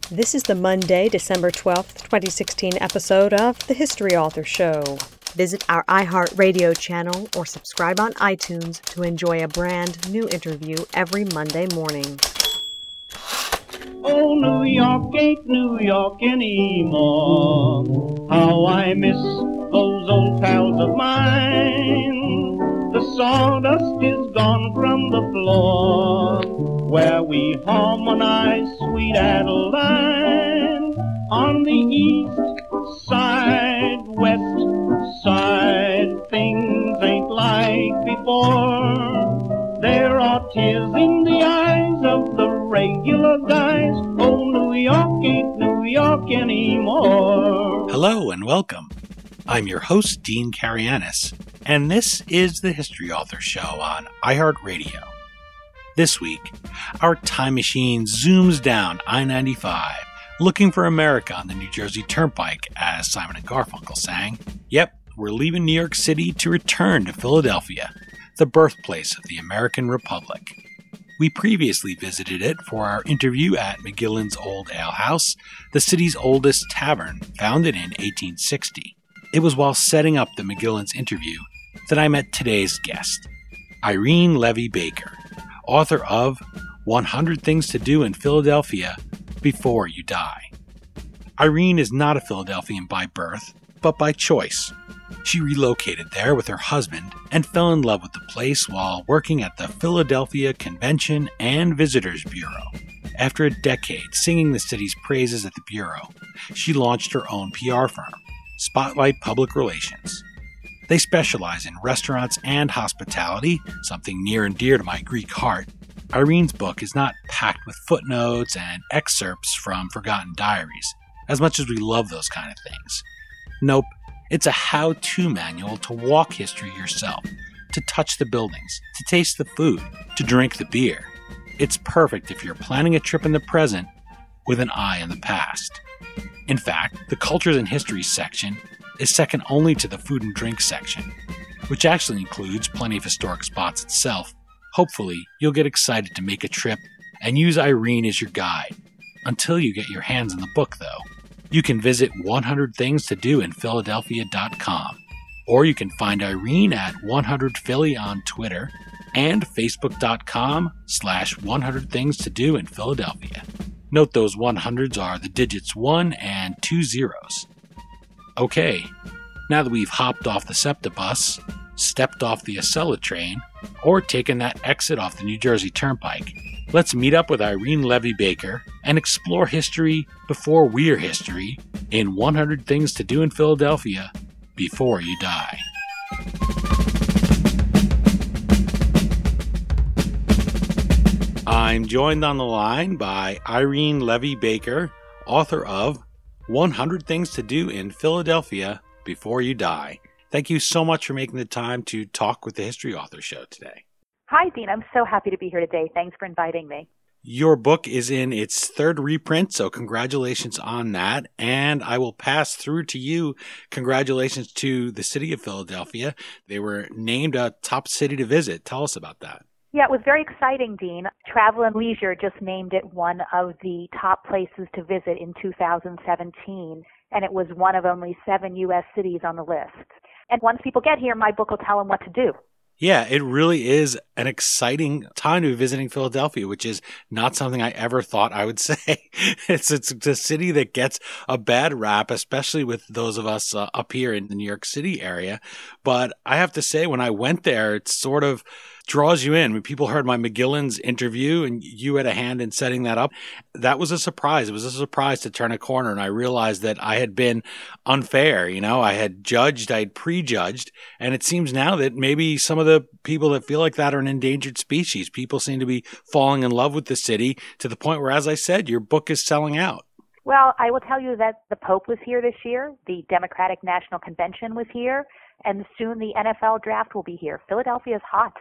This is the Monday, December 12th, 2016 episode of The History Author Show. Visit our iHeartRadio channel or subscribe on iTunes to enjoy a brand new interview every Monday morning. Oh, New York ain't New York anymore. How I miss those old pals of mine. The sawdust is gone from the floor where we harmonize Sweet Adeline. On the east side, west side, things ain't like before. There are tears in the eyes of the regular guys. Oh, New York ain't New York anymore. Hello and welcome. I'm your host, Dean Karayanis, and this is the History Author Show on iHeartRadio. This week, our time machine zooms down I-95, looking for America on the New Jersey Turnpike, as Simon and Garfunkel sang. Yep, we're leaving New York City to return to Philadelphia, the birthplace of the American Republic. We previously visited it for our interview at McGillin's Old Ale House, the city's oldest tavern, founded in 1860. It was while setting up the McGillin's interview that I met today's guest, Irene Levy Baker, author of 100 Things to Do in Philadelphia Before You Die. Irene is not a Philadelphian by birth, but by choice. She relocated there with her husband and fell in love with the place while working at the Philadelphia Convention and Visitors Bureau. After a decade singing the city's praises at the Bureau, she launched her own PR firm, Spotlight Public Relations. They specialize in restaurants and hospitality, something near and dear to my Greek heart. Irene's book is not packed with footnotes and excerpts from forgotten diaries, as much as we love those kind of things. Nope, it's a how-to manual to walk history yourself, to touch the buildings, to taste the food, to drink the beer. It's perfect if you're planning a trip in the present with an eye on the past. In fact, the Cultures and Histories section is second only to the Food and Drink section, which actually includes plenty of historic spots itself. Hopefully, you'll get excited to make a trip and use Irene as your guide. Until you get your hands on the book, though, you can visit 100thingstodoinphiladelphia.com, or you can find Irene at 100philly on Twitter and facebook.com/100thingstodoinphiladelphia. Note those 100s are the digits 1 and 2 zeros. Okay, now that we've hopped off the SEPTA bus, stepped off the Acela train, or taken that exit off the New Jersey Turnpike, let's meet up with Irene Levy Baker and explore history before we're history in 100 Things to Do in Philadelphia Before You Die. I'm joined on the line by Irene Levy Baker, author of 100 Things to Do in Philadelphia Before You Die. Thank you so much for making the time to talk with the History Author Show today. Hi, Dean. I'm so happy to be here today. Thanks for inviting me. Your book is in its third reprint, so congratulations on that. And I will pass through to you. Congratulations to the city of Philadelphia. They were named a top city to visit. Tell us about that. Yeah, it was very exciting, Dean. Travel and Leisure just named it one of the top places to visit in 2017, and it was one of only 7 U.S. cities on the list. And once people get here, my book will tell them what to do. Yeah, it really is an exciting time to be visiting Philadelphia, which is not something I ever thought I would say. It's a city that gets a bad rap, especially with those of us up here in the New York City area. But I have to say, when I went there, it sort of draws you in. When people heard my McGillin's interview and you had a hand in setting that up, that was a surprise. It was a surprise to turn a corner, and I realized that I had been unfair. You know, I had judged, I had prejudged, and it seems now that maybe some of the people that feel like that are an endangered species. People seem to be falling in love with the city to the point where, as I said, your book is selling out. Well, I will tell you that the Pope was here this year, the Democratic National Convention was here, and soon the NFL draft will be here. Philadelphia is hot.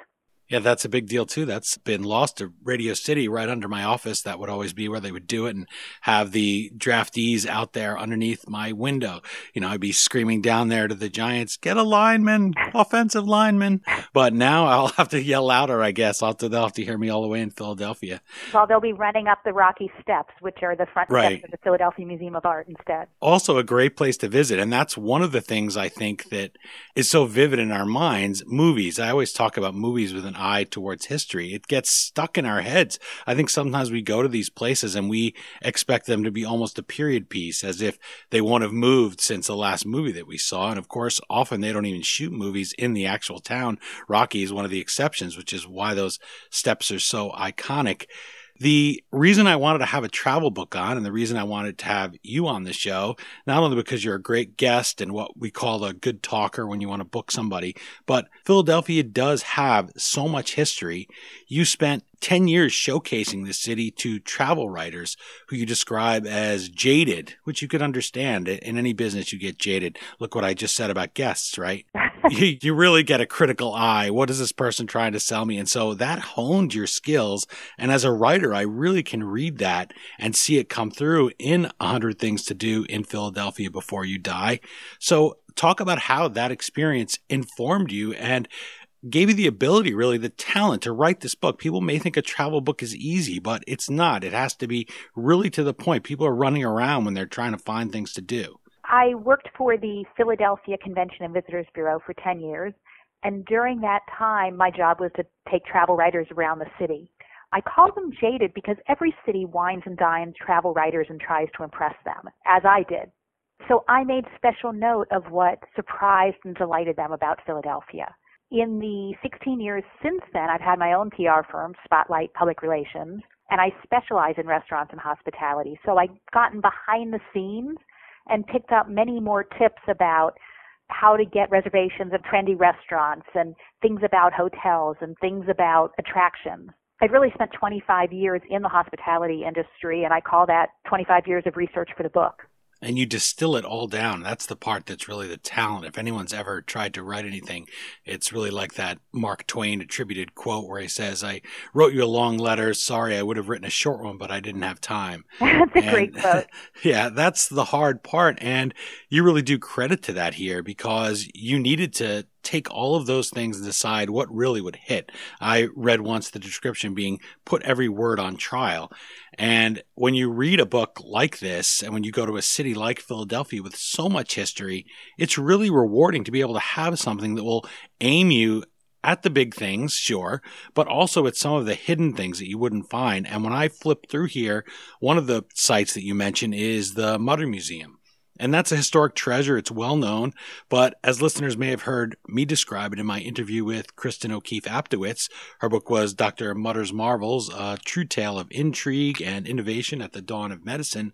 Yeah, that's a big deal too. That's been lost to Radio City right under my office. That would always be where they would do it and have the draftees out there underneath my window. I'd be screaming down there to the Giants, get a lineman, offensive lineman. But now I'll have to yell louder, I guess. They'll have to hear me all the way in Philadelphia. Well, they'll be running up the Rocky Steps, which are the front steps of the Philadelphia Museum of Art instead. Also a great place to visit. And that's one of the things I think that is so vivid in our minds. Movies. I always talk about movies with an eye towards history. It gets stuck in our heads. I think sometimes we go to these places and we expect them to be almost a period piece, as if they won't have moved since the last movie that we saw. And of course, often they don't even shoot movies in the actual town. Rocky is one of the exceptions, which is why those steps are so iconic. The reason I wanted to have a travel book on, and the reason I wanted to have you on the show, not only because you're a great guest and what we call a good talker when you want to book somebody, but Philadelphia does have so much history. You spent 10 years showcasing the city to travel writers who you describe as jaded, which you could understand. In any business, you get jaded. Look what I just said about guests, right? You really get a critical eye. What is this person trying to sell me? And so that honed your skills. And as a writer, I really can read that and see it come through in 100 Things to Do in Philadelphia Before You Die. So talk about how that experience informed you and gave you the ability, really, the talent to write this book. People may think a travel book is easy, but it's not. It has to be really to the point. People are running around when they're trying to find things to do. I worked for the Philadelphia Convention and Visitors Bureau for 10 years, and during that time, my job was to take travel writers around the city. I call them jaded because every city wines and dines travel writers and tries to impress them, as I did. So I made special note of what surprised and delighted them about Philadelphia. In the 16 years since then, I've had my own PR firm, Spotlight Public Relations, and I specialize in restaurants and hospitality. So I've gotten behind the scenes and picked up many more tips about how to get reservations at trendy restaurants and things about hotels and things about attractions. I've really spent 25 years in the hospitality industry, and I call that 25 years of research for the book. And you distill it all down. That's the part that's really the talent. If anyone's ever tried to write anything, it's really like that Mark Twain attributed quote where he says, I wrote you a long letter. Sorry, I would have written a short one, but I didn't have time. That's a great quote. Yeah, that's the hard part. And you really do credit to that here because you needed to take all of those things and decide what really would hit. I read once the description being put every word on trial. And when you read a book like this, and when you go to a city like Philadelphia with so much history, it's really rewarding to be able to have something that will aim you at the big things, sure, but also at some of the hidden things that you wouldn't find. And when I flip through here, one of the sites that you mentioned is the Mutter Museum. And that's a historic treasure. It's well known. But as listeners may have heard me describe it in my interview with Kristen O'Keefe Aptowitz, her book was Dr. Mutter's Marvels, a true tale of intrigue and innovation at the dawn of medicine.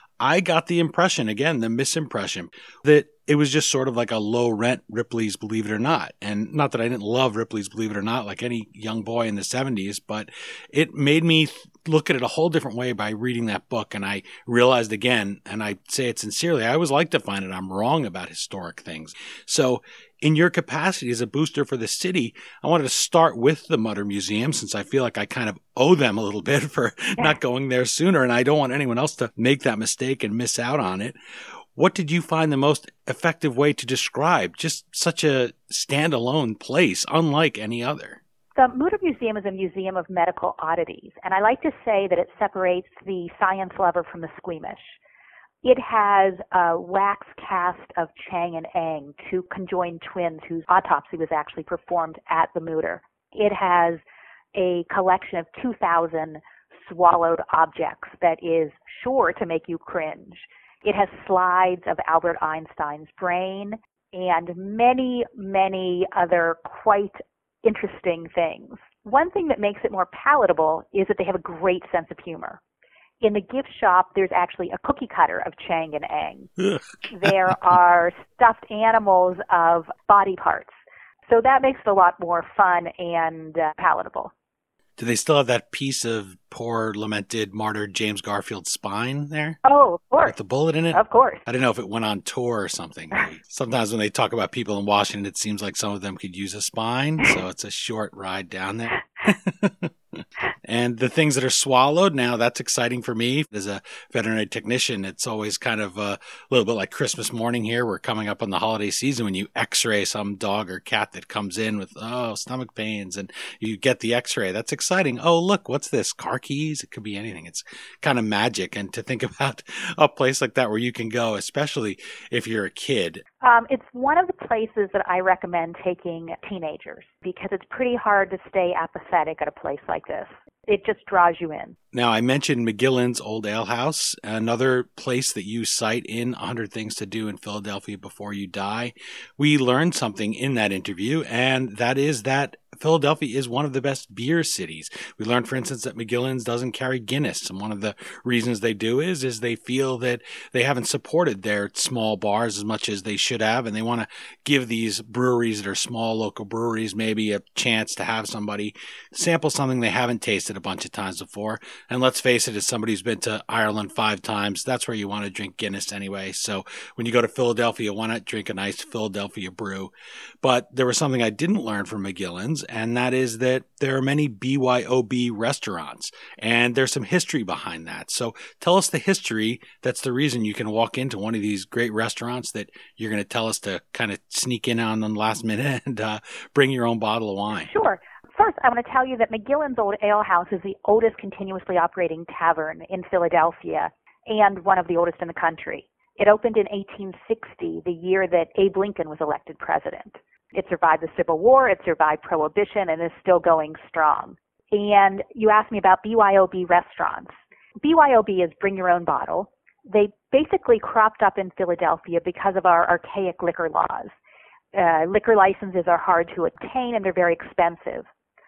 I got the impression, again, the misimpression, that it was just sort of like a low-rent Ripley's Believe It or Not. And not that I didn't love Ripley's Believe It or Not like any young boy in the 70s, but it made me look at it a whole different way by reading that book. And I realized again, and I say it sincerely, I always like to find that I'm wrong about historic things. So in your capacity as a booster for the city, I wanted to start with the Mutter Museum since I feel like I kind of owe them a little bit for not going there sooner. And I don't want anyone else to make that mistake and miss out on it. What did you find the most effective way to describe just such a standalone place, unlike any other? The Mutter Museum is a museum of medical oddities, and I like to say that it separates the science lover from the squeamish. It has a wax cast of Chang and Eng, two conjoined twins whose autopsy was actually performed at the Mutter. It has a collection of 2,000 swallowed objects that is sure to make you cringe. It has slides of Albert Einstein's brain and many, many other quite interesting things. One thing that makes it more palatable is that they have a great sense of humor. In the gift shop, there's actually a cookie cutter of Chang and Eng. There are stuffed animals of body parts. So that makes it a lot more fun and palatable. Do they still have that piece of poor, lamented, martyred James Garfield's spine there? Oh, of course. With the bullet in it? Of course. I don't know if it went on tour or something. Sometimes when they talk about people in Washington, it seems like some of them could use a spine, so it's a short ride down there. And the things that are swallowed now, that's exciting for me. As a veterinary technician, it's always kind of a little bit like Christmas morning here. We're coming up on the holiday season when you x-ray some dog or cat that comes in with, stomach pains, and you get the x-ray. That's exciting. Oh, look, what's this? Car keys? It could be anything. It's kind of magic. And to think about a place like that where you can go, especially if you're a kid. It's one of the places that I recommend taking teenagers because it's pretty hard to stay apathetic at a place like this. It just draws you in. Now, I mentioned McGillin's Old Ale House, another place that you cite in 100 Things to Do in Philadelphia Before You Die. We learned something in that interview, and that is that Philadelphia is one of the best beer cities. We learned, for instance, that McGillin's doesn't carry Guinness. And one of the reasons they do is they feel that they haven't supported their small bars as much as they should have. And they want to give these breweries that are small local breweries maybe a chance to have somebody sample something they haven't tasted a bunch of times before. And let's face it, as somebody who's been to Ireland 5 times, that's where you want to drink Guinness anyway. So when you go to Philadelphia, why not drink a nice Philadelphia brew? But there was something I didn't learn from McGillin's, and that is that there are many BYOB restaurants, and there's some history behind that. So tell us the history. That's the reason you can walk into one of these great restaurants that you're going to tell us to kind of sneak in on the last minute and bring your own bottle of wine. Sure. First, I want to tell you that McGillin's Old Ale House is the oldest continuously operating tavern in Philadelphia and one of the oldest in the country. It opened in 1860, the year that Abe Lincoln was elected president. It survived the Civil War, it survived Prohibition, and is still going strong. And you asked me about BYOB restaurants. BYOB is bring your own bottle. They basically cropped up in Philadelphia because of our archaic liquor laws. Liquor licenses are hard to obtain and they're very expensive.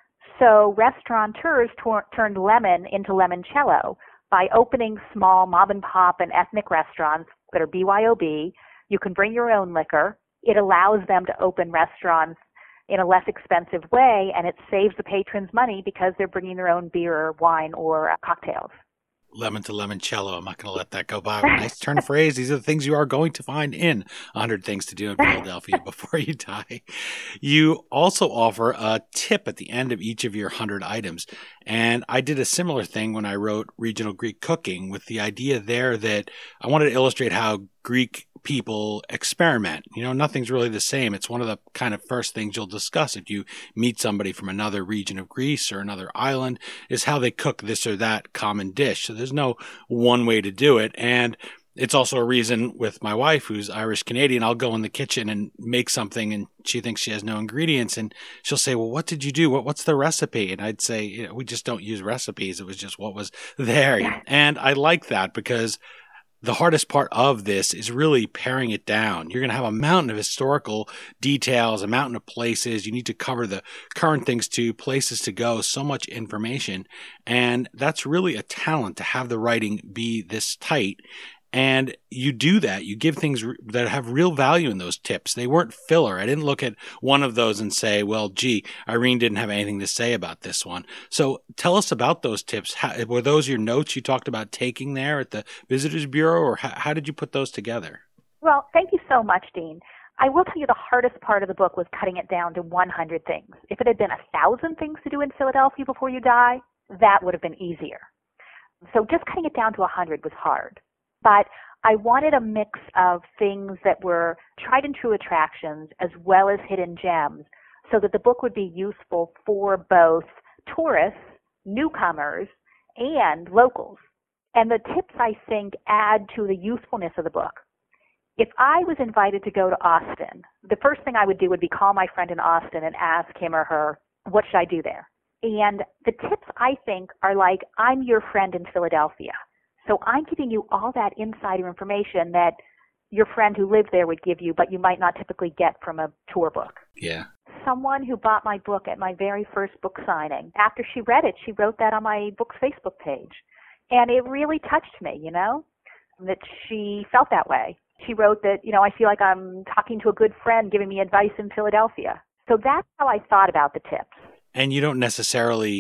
So restaurateurs turned lemon into limoncello by opening small mom and pop and ethnic restaurants that are BYOB. You can bring your own liquor. It allows them to open restaurants in a less expensive way, and it saves the patrons money because they're bringing their own beer or wine or cocktails. Lemon to limoncello. I'm not going to let that go by. Nice turn of phrase. These are the things you are going to find in 100 Things to Do in Philadelphia Before You Die. You also offer a tip at the end of each of your 100 items. And I did a similar thing when I wrote Regional Greek Cooking, with the idea there that I wanted to illustrate how Greek people experiment. You know, nothing's really the same. It's one of the kind of first things you'll discuss if you meet somebody from another region of Greece or another island, is how they cook this or that common dish. So there's no one way to do it. And it's also a reason with my wife, who's Irish Canadian, I'll go in the kitchen and make something and she thinks she has no ingredients, and she'll say, well, what did you do? What's the recipe? And I'd say, we just don't use recipes. It was just what was there. And I like that because the hardest part of this is really paring it down. You're going to have a mountain of historical details, a mountain of places. You need to cover the current things too, places to go, so much information. And that's really a talent to have the writing be this tight. And you do that. You give things that have real value in those tips. They weren't filler. I didn't look at one of those and say, well, gee, Irene didn't have anything to say about this one. So tell us about those tips. Were those your notes you talked about taking there at the Visitors Bureau, or how did you put those together? Well, thank you so much, Dean. I will tell you the hardest part of the book was cutting it down to 100 things. If it had been 1,000 things to do in Philadelphia Before You Die, that would have been easier. So just cutting it down to 100 was hard. But I wanted a mix of things that were tried and true attractions as well as hidden gems so that the book would be useful for both tourists, newcomers, and locals. And the tips, I think, add to the usefulness of the book. If I was invited to go to Austin, the first thing I would do would be call my friend in Austin and ask him or her, what should I do there? And the tips, I think, are like, I'm your friend in Philadelphia. So I'm giving you all that insider information that your friend who lived there would give you, but you might not typically get from a tour book. Yeah. Someone who bought my book at my very first book signing, after she read it, she wrote that on my book's Facebook page. And it really touched me, that she felt that way. She wrote that, I feel like I'm talking to a good friend giving me advice in Philadelphia. So that's how I thought about the tips. And you don't necessarily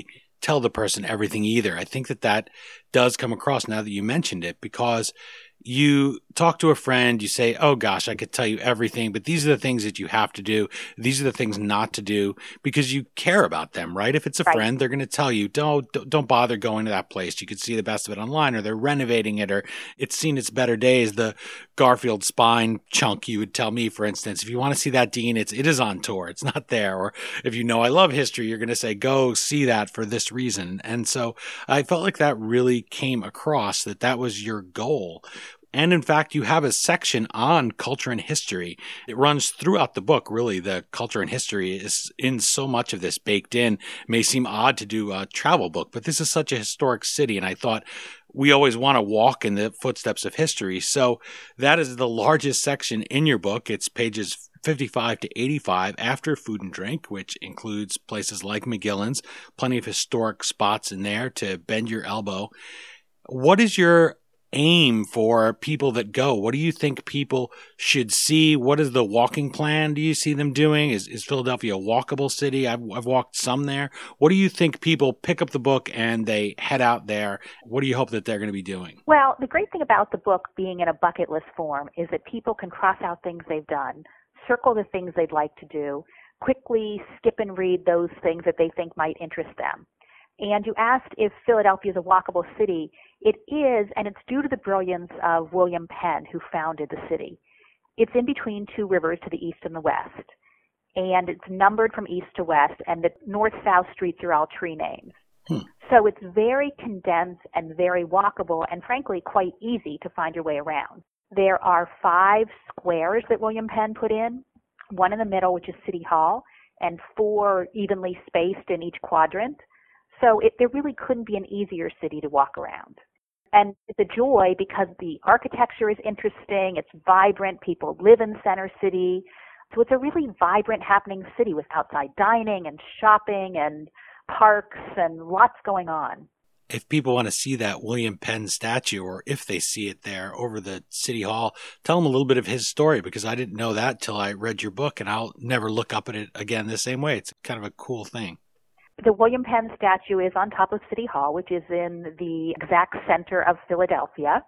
tell the person everything either. I think that does come across now that you mentioned it, because you talk to a friend, you say, oh gosh, I could tell you everything, but these are the things that you have to do. These are the things not to do, because you care about them, right? If it's a friend, they're going to tell you, don't bother going to that place. You could see the best of it online, or they're renovating it, or it's seen its better days. The Garfield spine chunk, you would tell me, for instance, if you want to see that, Dean, it is on tour. It's not there. Or if you know I love history, you're going to say, go see that for this reason. And so I felt like that really came across, that was your goal. And in fact, you have a section on culture and history. It runs throughout the book, really. The culture and history is in so much of this baked in. It may seem odd to do a travel book, but this is such a historic city. And I thought we always want to walk in the footsteps of history. So that is the largest section in your book. It's pages 55 to 85 after food and drink, which includes places like McGillin's, plenty of historic spots in there to bend your elbow. What is your aim for people that go? What do you think people should see? What is the walking plan do you see them doing? Is Philadelphia a walkable city? I've walked some there. What do you think people pick up the book and they head out there? What do you hope that they're going to be doing? Well, the great thing about the book being in a bucket list form is that people can cross out things they've done, circle the things they'd like to do, quickly skip and read those things that they think might interest them. And you asked if Philadelphia is a walkable city. It is, and it's due to the brilliance of William Penn, who founded the city. It's in between two rivers to the east and the west, and it's numbered from east to west, and the north-south streets are all tree names. So it's very condensed and very walkable, and frankly, quite easy to find your way around. There are 5 squares that William Penn put in, one in the middle, which is City Hall, and 4 evenly spaced in each quadrant. So there really couldn't be an easier city to walk around. And it's a joy because the architecture is interesting, it's vibrant, people live in Center City. So it's a really vibrant, happening city with outside dining and shopping and parks and lots going on. If people want to see that William Penn statue, or if they see it there over the City Hall, tell them a little bit of his story, because I didn't know that till I read your book, and I'll never look up at it again the same way. It's kind of a cool thing. The William Penn statue is on top of City Hall, which is in the exact center of Philadelphia.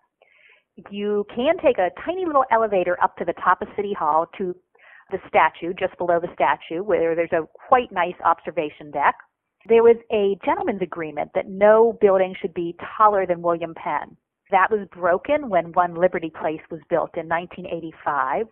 You can take a tiny little elevator up to the top of City Hall to the statue, just below the statue, where there's a quite nice observation deck. There was a gentleman's agreement that no building should be taller than William Penn. That was broken when One Liberty Place was built in 1985.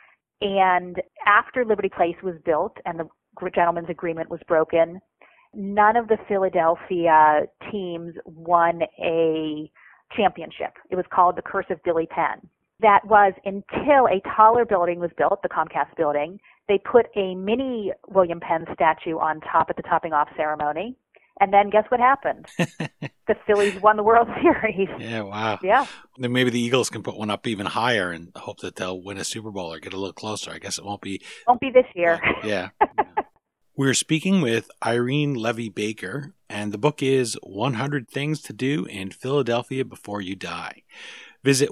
And after Liberty Place was built and the gentleman's agreement was broken, none of the Philadelphia teams won a championship. It was called the Curse of Billy Penn. That was until a taller building was built, the Comcast building. They put a mini William Penn statue on top at the topping off ceremony. And then guess what happened? The Phillies won the World Series. Yeah, wow. Yeah. Then maybe the Eagles can put one up even higher and hope that they'll win a Super Bowl or get a little closer. I guess it won't be. Won't be this year. Yeah. We're speaking with Irene Levy Baker, and the book is 100 Things to Do in Philadelphia Before You Die. Visit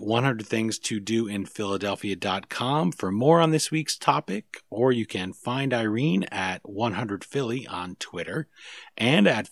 100thingstodoinphiladelphia.com for more on this week's topic, or you can find Irene at 100philly on Twitter and at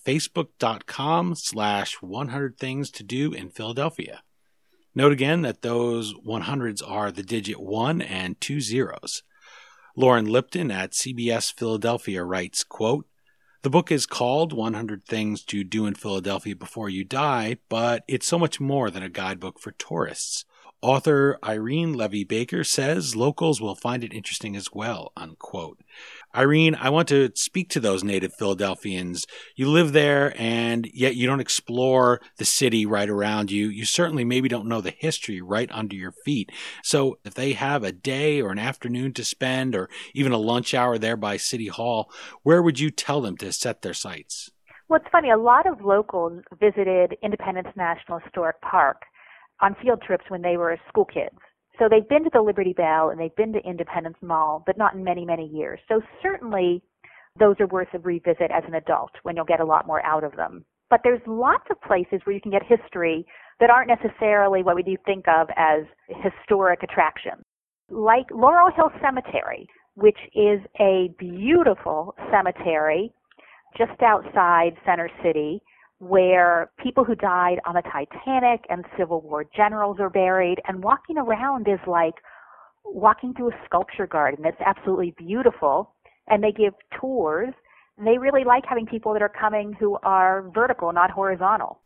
facebook.com/100thingstodoinphiladelphia. Note again that those 100s are the digit 1 and 2 zeros. Lauren Lipton at CBS Philadelphia writes, quote, "The book is called 100 Things to Do in Philadelphia Before You Die, but it's so much more than a guidebook for tourists. Author Irene Levy Baker says locals will find it interesting as well," unquote. Irene, I want to speak to those native Philadelphians. You live there, and yet you don't explore the city right around you. You certainly maybe don't know the history right under your feet. So if they have a day or an afternoon to spend, or even a lunch hour there by City Hall, where would you tell them to set their sights? Well, it's funny. A lot of locals visited Independence National Historic Park on field trips when they were school kids. So they've been to the Liberty Bell and they've been to Independence Mall, but not in many, many years. So certainly those are worth a revisit as an adult when you'll get a lot more out of them. But there's lots of places where you can get history that aren't necessarily what we do think of as historic attractions. Like Laurel Hill Cemetery, which is a beautiful cemetery just outside Center City. where people who died on the Titanic and Civil War generals are buried, and walking around is like walking through a sculpture garden. It's absolutely beautiful, and they give tours, and they really like having people that are coming who are vertical, not horizontal.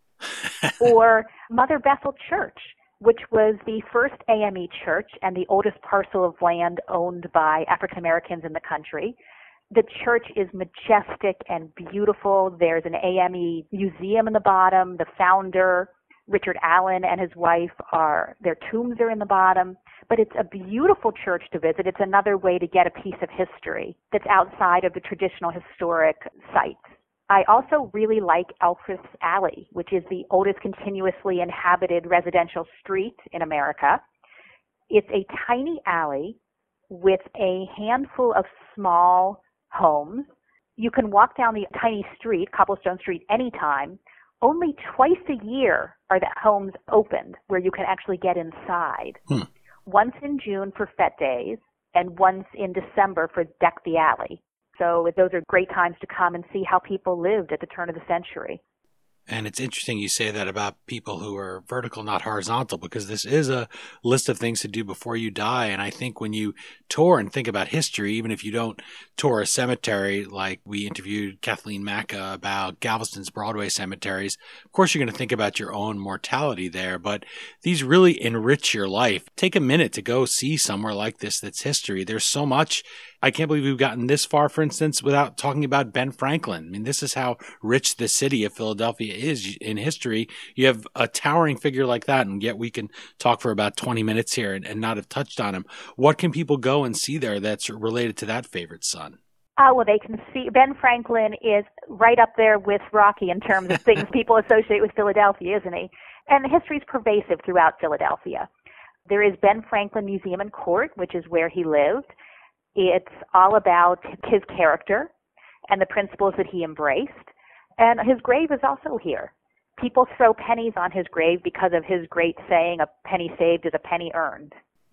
Or Mother Bethel Church, which was the first AME church and the oldest parcel of land owned by African Americans in the country. The church is majestic and beautiful. There's an AME museum in the bottom. The founder, Richard Allen, and his wife, their tombs are in the bottom. But it's a beautiful church to visit. It's another way to get a piece of history that's outside of the traditional historic sites. I also really like Elfreth's Alley, which is the oldest continuously inhabited residential street in America. It's a tiny alley with a handful of small homes. You can walk down the tiny street, Cobblestone Street, anytime. Only twice a year are the homes opened where you can actually get inside. Once in June for Fete Days and once in December for Deck the Alley. So those are great times to come and see how people lived at the turn of the century. And it's interesting you say that about people who are vertical, not horizontal, because this is a list of things to do before you die. And I think when you tour and think about history, even if you don't tour a cemetery, like we interviewed Kathleen Macca about Galveston's Broadway cemeteries, of course you're going to think about your own mortality there, but these really enrich your life. Take a minute to go see somewhere like this that's history. There's so much. I can't believe we've gotten this far, for instance, without talking about Ben Franklin. I mean, this is how rich the city of Philadelphia is in history. You have a towering figure like that, and yet we can talk for about 20 minutes here and not have touched on him. What can people go and see there that's related to that favorite son? Well, they can see Ben Franklin is right up there with Rocky in terms of things people associate with Philadelphia, isn't he? And history is pervasive throughout Philadelphia. There is Ben Franklin Museum and Court, which is where he lived. It's all about his character and the principles that he embraced. And his grave is also here. People throw pennies on his grave because of his great saying, "A penny saved is a penny earned."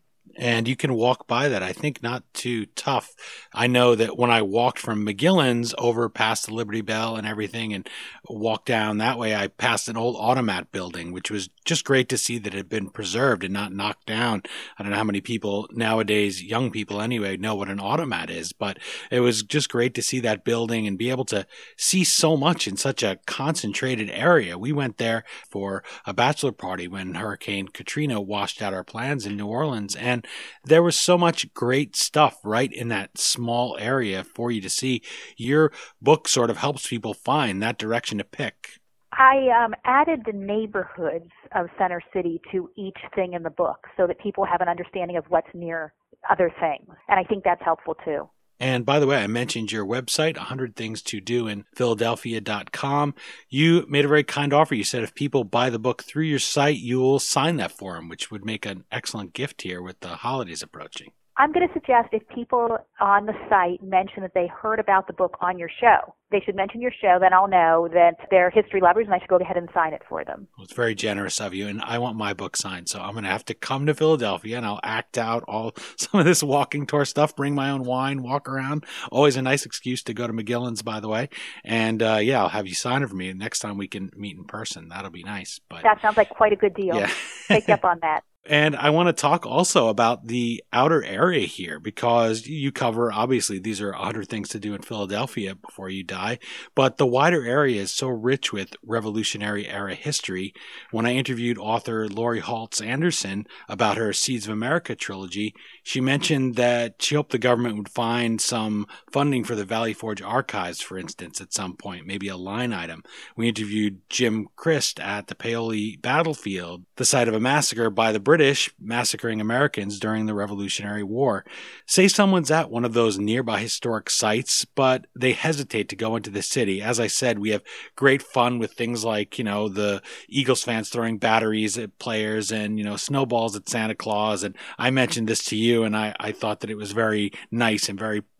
And you can walk by that, I think, not too tough. I know that when I walked from McGillen's over past the Liberty Bell and everything and walked down that way, I passed an old automat building, which was just great to see that it had been preserved and not knocked down. I don't know how many people nowadays, young people anyway, know what an automat is, but it was just great to see that building and be able to see so much in such a concentrated area. We went there for a bachelor party when Hurricane Katrina washed out our plans in New Orleans, and there was so much great stuff right in that small area for you to see. Your book sort of helps people find that direction to pick. I added the neighborhoods of Center City to each thing in the book so that people have an understanding of what's near other things. And I think that's helpful too. And by the way, I mentioned your website, 100 Things to Do in Philadelphia.com. You made a very kind offer. You said if people buy the book through your site, you will sign that for them, which would make an excellent gift here with the holidays approaching. I'm going to suggest if people on the site mention that they heard about the book on your show, they should mention your show, then I'll know that they're history lovers and I should go ahead and sign it for them. Well, it's very generous of you, and I want my book signed, so I'm going to have to come to Philadelphia and I'll act out some of this walking tour stuff, bring my own wine, walk around. Always a nice excuse to go to McGillen's, by the way. And I'll have you sign it for me. Next time we can meet in person. That'll be nice. But that sounds like quite a good deal. Yeah. Take you up on that. And I want to talk also about the outer area here, because you cover, obviously, these are 100 things to do in Philadelphia before you die, but the wider area is so rich with Revolutionary era history. When I interviewed author Lori Haltz Anderson about her Seeds of America trilogy, she mentioned that she hoped the government would find some funding for the Valley Forge archives, for instance, at some point, maybe a line item. We interviewed Jim Christ at the Paoli battlefield, the site of a massacre by the British massacring Americans during the Revolutionary War. Say someone's at one of those nearby historic sites, but they hesitate to go into the city. As I said, we have great fun with things like, the Eagles fans throwing batteries at players and, snowballs at Santa Claus. And I mentioned this to you, and I thought that it was very nice and very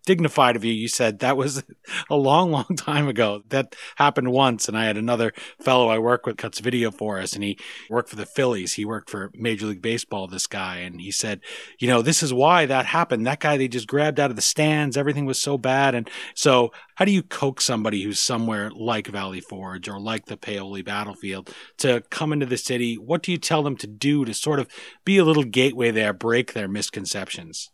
dignified of you. You said that was a long, long time ago. That happened once. And I had another fellow I work with cuts video for us, and he worked for the Phillies. He worked for Major League Baseball, this guy. And he said, this is why that happened. That guy they just grabbed out of the stands. Everything was so bad. And so how do you coax somebody who's somewhere like Valley Forge or like the Paoli battlefield to come into the city? What do you tell them to do to sort of be a little gateway there, break their misconceptions?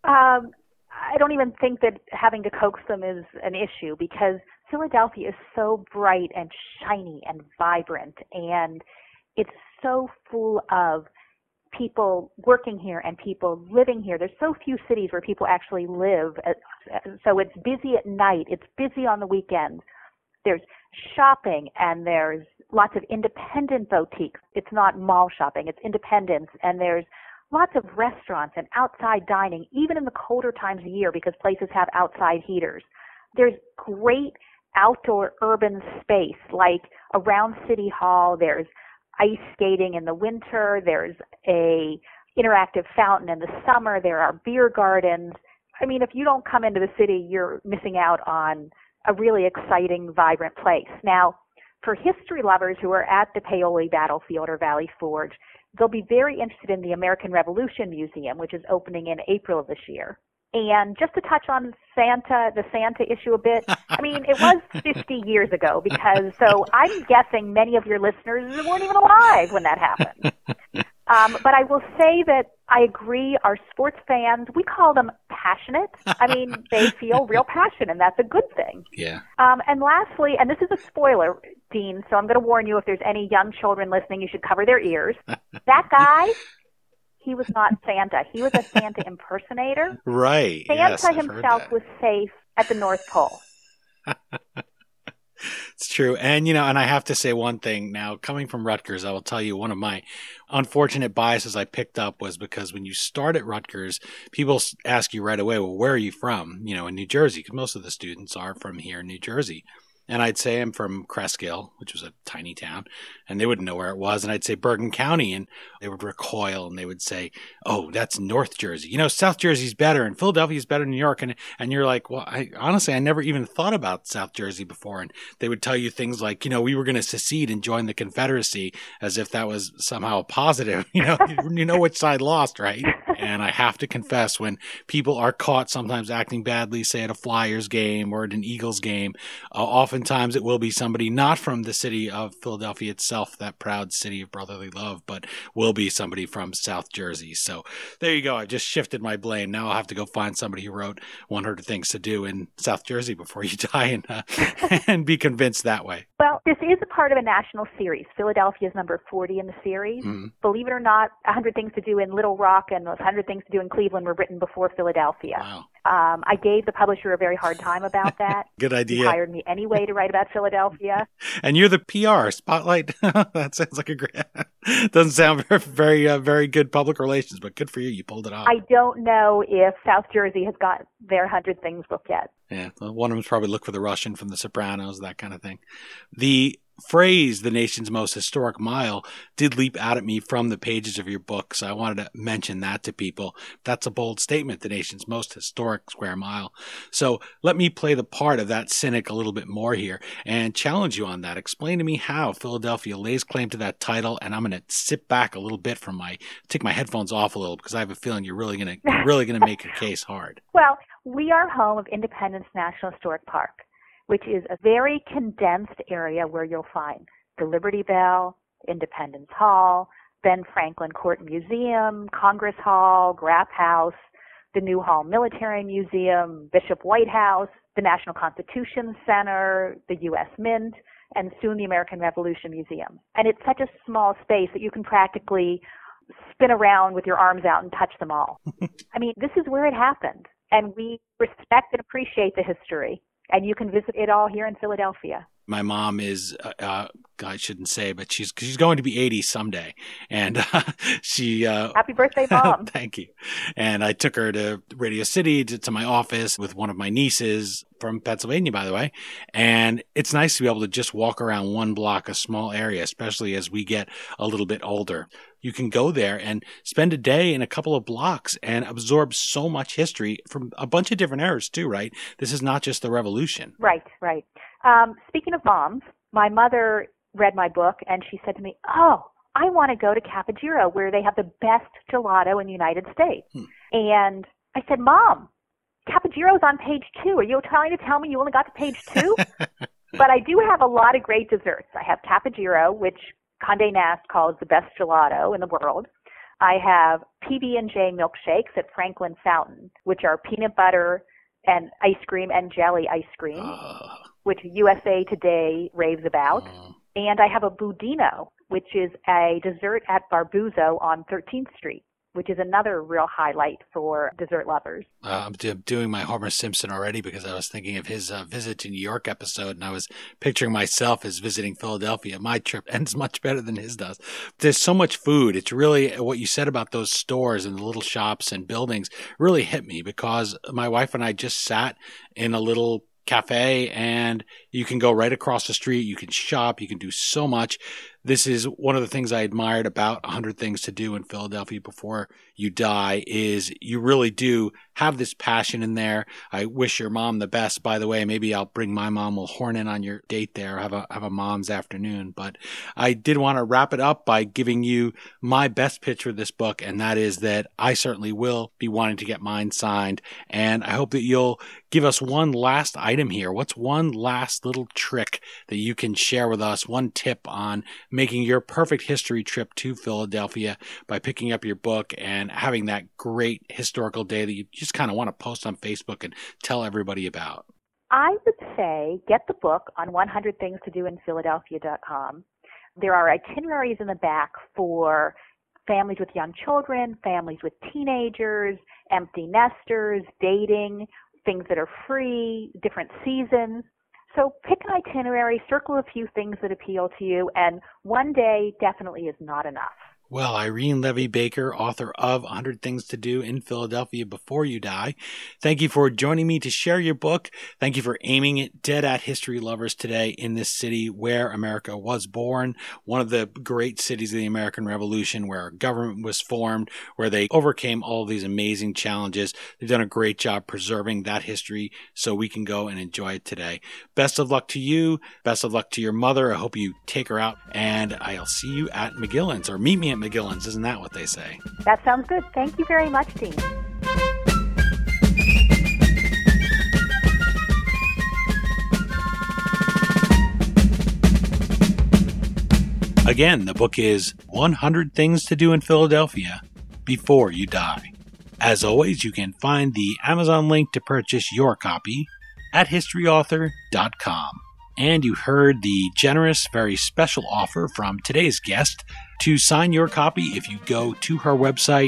I don't even think that having to coax them is an issue, because Philadelphia is so bright and shiny and vibrant, and it's so full of people working here and people living here. There's so few cities where people actually live, so it's busy at night, it's busy on the weekends. There's shopping, and there's lots of independent boutiques. It's not mall shopping, it's independence, and there's lots of restaurants and outside dining, even in the colder times of year, because places have outside heaters. There's great outdoor urban space, like around City Hall. There's ice skating in the winter. There's a interactive fountain in the summer. There are beer gardens. I mean, if you don't come into the city, you're missing out on a really exciting, vibrant place. Now, for history lovers who are at the Paoli battlefield or Valley Forge, they'll be very interested in the American Revolution Museum, which is opening in April of this year. And just to touch on the Santa issue a bit, I mean, it was 50 years ago, so I'm guessing many of your listeners weren't even alive when that happened. But I will say that I agree, our sports fans, we call them passionate. I mean, they feel real passion, and that's a good thing. Yeah. And lastly, and this is a spoiler, Dean, so I'm going to warn you, if there's any young children listening, you should cover their ears. That guy, he was not Santa. He was a Santa impersonator. Right. Santa himself was safe at the North Pole. It's true. And, and I have to say one thing now, coming from Rutgers, I will tell you one of my unfortunate biases I picked up was because when you start at Rutgers, people ask you right away, well, where are you from? In New Jersey, because most of the students are from here in New Jersey. And I'd say I'm from Cresskill, which was a tiny town, and they wouldn't know where it was. And I'd say Bergen County, and they would recoil, and they would say, oh, that's North Jersey. South Jersey's better, and Philadelphia's better than New York. And you're like, well, honestly, I never even thought about South Jersey before. And they would tell you things like, we were going to secede and join the Confederacy, as if that was somehow a positive. You know which side lost, right? And I have to confess, when people are caught sometimes acting badly, say at a Flyers game or at an Eagles game, oftentimes it will be somebody not from the city of Philadelphia itself, that proud city of brotherly love, but will be somebody from South Jersey. So there you go. I just shifted my blame. Now I'll have to go find somebody who wrote 100 Things to Do in South Jersey before you die and be convinced that way. Well, this is a part of a national series. Philadelphia is number 40 in the series. Mm-hmm. Believe it or not, 100 Things to Do in Little Rock and 100 Things to Do in Cleveland were written before Philadelphia. Wow. I gave the publisher a very hard time about that. Good idea. He hired me anyway to write about Philadelphia. And you're the PR spotlight. That sounds like a great. Doesn't sound very, very good public relations, but good for you. You pulled it off. I don't know if South Jersey has got their 100 Things book yet. Yeah, well, one of them's probably Look for the Russian from The Sopranos, that kind of thing. The phrase, the nation's most historic mile, did leap out at me from the pages of your book, so I wanted to mention that to people. That's a bold statement, the nation's most historic square mile. So let me play the part of that cynic a little bit more here and challenge you on that. Explain to me how Philadelphia lays claim to that title, and I'm going to sit back a little bit take my headphones off a little, because I have a feeling you're really going to make your case hard. Well, we are home of Independence National Historic Park, which is a very condensed area where you'll find the Liberty Bell, Independence Hall, Ben Franklin Court Museum, Congress Hall, Graff House, the New Hall Military Museum, Bishop White House, the National Constitution Center, the U.S. Mint, and soon the American Revolution Museum. And it's such a small space that you can practically spin around with your arms out and touch them all. I mean, this is where it happened. And we respect and appreciate the history. And you can visit it all here in Philadelphia. My mom is, I shouldn't say, but she's going to be 80 someday. And she... Happy birthday, Mom. Thank you. And I took her to Radio City, to my office with one of my nieces from Pennsylvania, by the way. And it's nice to be able to just walk around one block, a small area, especially as we get a little bit older. you can go there and spend a day in a couple of blocks and absorb so much history from a bunch of different eras too, right? This is not just the Revolution. Right. Speaking of moms, my mother read my book and she said to me, "Oh, I want to go to Capogiro where they have the best gelato in the United States." And I said, "Mom, Capogiro's on page 2. Are you trying to tell me you only got to page 2? But I do have a lot of great desserts. I have Capogiro, which Condé Nast calls the best gelato in the world. I have PB&J milkshakes at Franklin Fountain, which are peanut butter and ice cream and jelly ice cream, which USA Today raves about. And I have a Budino, which is a dessert at Barbuzzo on 13th Street, which is another real highlight for dessert lovers. I'm doing my Homer Simpson already because I was thinking of his visit to New York episode, and I was picturing myself as visiting Philadelphia. My trip ends much better than his does. There's so much food. It's really what you said about those stores and the little shops and buildings really hit me because my wife and I just sat in a little cafe, and you can go right across the street. You can shop. You can do so much. This is one of the things I admired about 100 Things to Do in Philadelphia Before You Die is you really do have this passion in there. I wish your mom the best, by the way. Maybe I'll bring my mom. We'll horn in on your date there, have a mom's afternoon. But I did want to wrap it up by giving you my best pitch for this book, and that is that I certainly will be wanting to get mine signed. And I hope that you'll give us one last item here. What's one last little trick that you can share with us, one tip on making your perfect history trip to Philadelphia by picking up your book and having that great historical day that you just kind of want to post on Facebook and tell everybody about? I would say get the book on 100thingstodoinphiladelphia.com. There are itineraries in the back for families with young children, families with teenagers, empty nesters, dating, things that are free, different seasons. So pick an itinerary, circle a few things that appeal to you, and one day definitely is not enough. Well, Irene Levy Baker, author of 100 Things to Do in Philadelphia Before You Die, thank you for joining me to share your book. Thank you for aiming it dead at history lovers today in this city where America was born, one of the great cities of the American Revolution, where our government was formed, where they overcame all of these amazing challenges. They've done a great job preserving that history so we can go and enjoy it today. Best of luck to you. Best of luck to your mother. I hope you take her out, and I'll see you at McGillen's, or meet me at McGillen's. Isn't that what they say? That sounds good. Thank you very much, Dean. Again, the book is 100 Things to Do in Philadelphia Before You Die. As always, you can find the Amazon link to purchase your copy at historyauthor.com. And you heard the generous, very special offer from today's guest to sign your copy if you go to her website,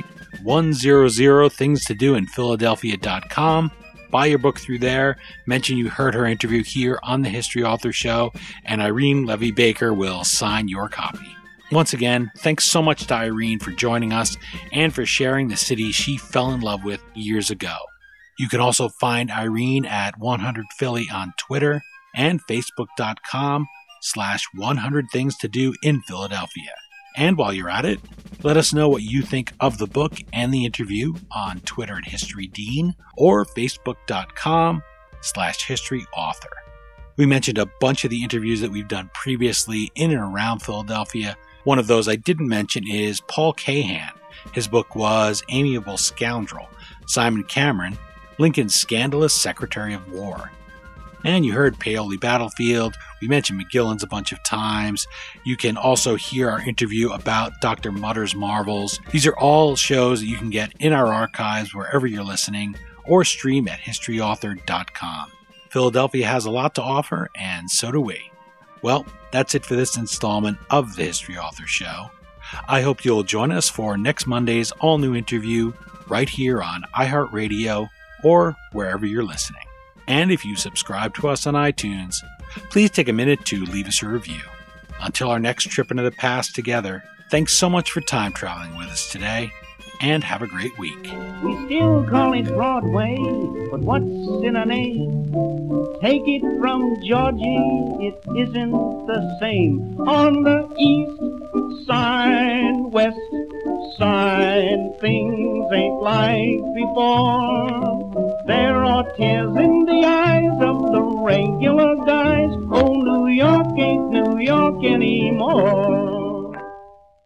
100thingstodoinphiladelphia.com. Buy your book through there, mention you heard her interview here on the History Author Show, and Irene Levy Baker will sign your copy. Once again, thanks so much to Irene for joining us and for sharing the city she fell in love with years ago. You can also find Irene at 100Philly on Twitter and Facebook.com/100 Things to Do in Philadelphia. And while you're at it, let us know what you think of the book and the interview on Twitter at HistoryDean or Facebook.com/HistoryAuthor. We mentioned a bunch of the interviews that we've done previously in and around Philadelphia. One of those I didn't mention is Paul Cahan. His book was Amiable Scoundrel, Simon Cameron, Lincoln's Scandalous Secretary of War. And you heard Paoli Battlefield. We mentioned McGillen's a bunch of times. You can also hear our interview about Dr. Mutter's Marvels. These are all shows that you can get in our archives wherever you're listening or stream at historyauthor.com. Philadelphia has a lot to offer, and so do we. Well, that's it for this installment of the History Author Show. I hope you'll join us for next Monday's all-new interview right here on iHeartRadio or wherever you're listening. And if you subscribe to us on iTunes, please take a minute to leave us a review. Until our next trip into the past together, thanks so much for time traveling with us today, and have a great week. We still call it Broadway, but what's in a name? Take it from Georgie, it isn't the same. On the east side, west outside, things ain't like before. There are tears in the eyes of the regular guys. Oh, New York ain't New York anymore.